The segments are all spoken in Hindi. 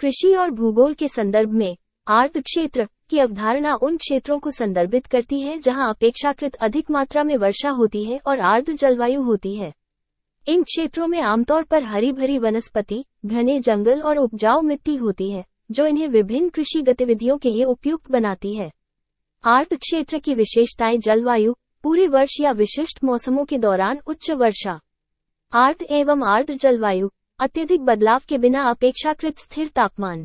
कृषि और भूगोल के संदर्भ में आर्द्र क्षेत्र की अवधारणा उन क्षेत्रों को संदर्भित करती है जहां अपेक्षाकृत अधिक मात्रा में वर्षा होती है और आर्द्र जलवायु होती है। इन क्षेत्रों में आमतौर पर हरी भरी वनस्पति, घने जंगल और उपजाऊ मिट्टी होती है, जो इन्हें विभिन्न कृषि गतिविधियों के लिए उपयुक्त बनाती है। आर्द्र क्षेत्र की विशेषताएं: जलवायु, पूरे वर्ष या विशिष्ट मौसमों के दौरान उच्च वर्षा। आर्द्र एवं आर्द्र जलवायु, अत्यधिक बदलाव के बिना अपेक्षाकृत स्थिर तापमान।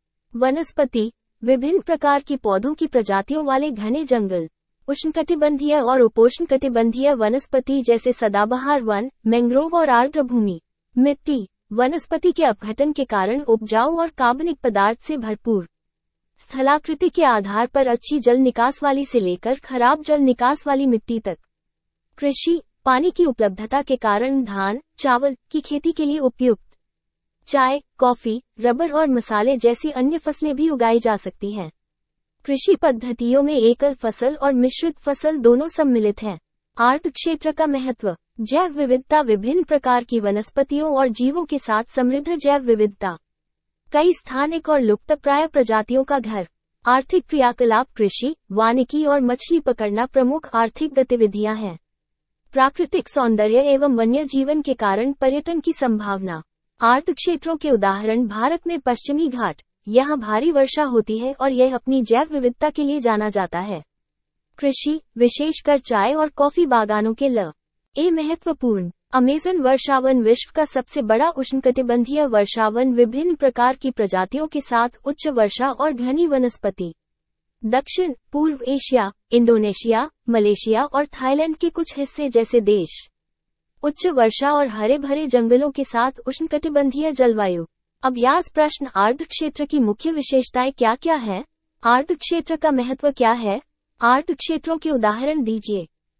वनस्पति, विभिन्न प्रकार की पौधों की प्रजातियों वाले घने जंगल। उष्णकटिबंधीय और उपोष्णकटिबंधीय वनस्पति जैसे सदाबहार वन, मैंग्रोव और आर्द्र भूमि। मिट्टी, वनस्पति के अपघटन के कारण उपजाऊ और कार्बनिक पदार्थ से भरपूर। स्थलाकृति के आधार पर अच्छी जल निकास वाली से लेकर खराब जल निकास वाली मिट्टी तक। कृषि, पानी की उपलब्धता के कारण धान, चावल की खेती के लिए उपयुक्त। चाय, कॉफी, रबर और मसाले जैसी अन्य फसलें भी उगाई जा सकती हैं। कृषि पद्धतियों में एकल फसल और मिश्रित फसल दोनों सम्मिलित हैं। आर्द्र क्षेत्र का महत्व: जैव विविधता, विभिन्न प्रकार की वनस्पतियों और जीवों के साथ समृद्ध जैव विविधता। कई स्थानिक और लुप्तप्राय प्रजातियों का घर। आर्थिक क्रियाकलाप: कृषि, वानिकी और मछली पकड़ना प्रमुख आर्थिक गतिविधियां हैं। प्राकृतिक सौंदर्य एवं वन्य जीवन के कारण पर्यटन की संभावना। आर्द्र क्षेत्रों के उदाहरण: भारत में पश्चिमी घाट, यहाँ भारी वर्षा होती है और यह अपनी जैव विविधता के लिए जाना जाता है। कृषि, विशेषकर चाय और कॉफी बागानों के लिए महत्वपूर्ण। अमेज़न वर्षावन विश्व का सबसे बड़ा उष्णकटिबंधीय वर्षावन, विभिन्न प्रकार की प्रजातियों के साथ उच्च वर्षा और घनी वनस्पति। दक्षिण पूर्व एशिया, इंडोनेशिया, मलेशिया और थाईलैंड के कुछ हिस्से जैसे देश। उच्च वर्षा और हरे भरे जंगलों के साथ उष्णकटिबंधीय जलवायु। अभ्यास प्रश्न: आर्द्र क्षेत्र की मुख्य विशेषताएं क्या क्या हैं? आर्द्र क्षेत्र का महत्व क्या है? आर्द्र क्षेत्रों के उदाहरण दीजिए।